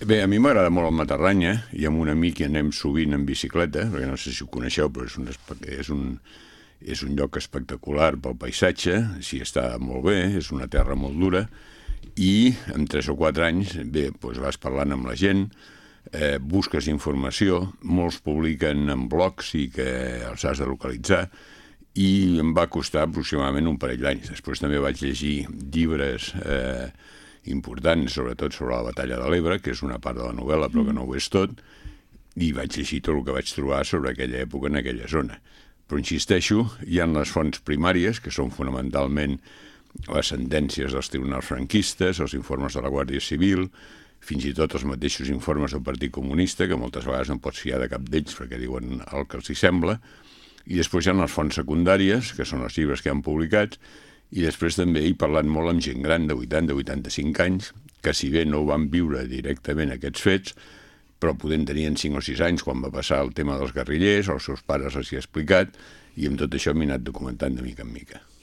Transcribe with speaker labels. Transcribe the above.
Speaker 1: Bé, a mi m'agrada molt el Matarranya i amb un amic hi anem sovint en bicicleta, perquè no sé si ho coneixeu, però és un lloc espectacular pel paisatge, s'hi està molt bé, és una terra molt dura, i en 3 o 4 anys, bé, doncs vas parlant amb la gent, busques informació, molts publiquen en blogs i que els has de localitzar, i em va costar aproximadament un parell d'anys. Després també vaig llegir llibres importants, sobretot sobre la batalla de l'Ebre, que és una part de la novel·la, però que no ho és tot, i vaig llegir tot el que vaig trobar sobre aquella època en aquella zona. Però insisteixo, hi ha les fonts primàries, que són fonamentalment les sentències dels tribunals franquistes, els informes de la Guàrdia Civil, fins i tot els mateixos informes del Partit Comunista, que moltes vegades no pots fiar de cap d'ells perquè diuen el que els hi sembla, i després hi ha les fonts secundàries, que són els llibres que han publicat, i després també he parlat molt amb gent gran de 80-85 anys, que si bé no van viure directament aquests fets, però podent tenien 5 o 6 anys quan va passar el tema dels guerrillers, els seus pares els hi ha explicat, i amb tot això m'he anat documentant de mica en mica.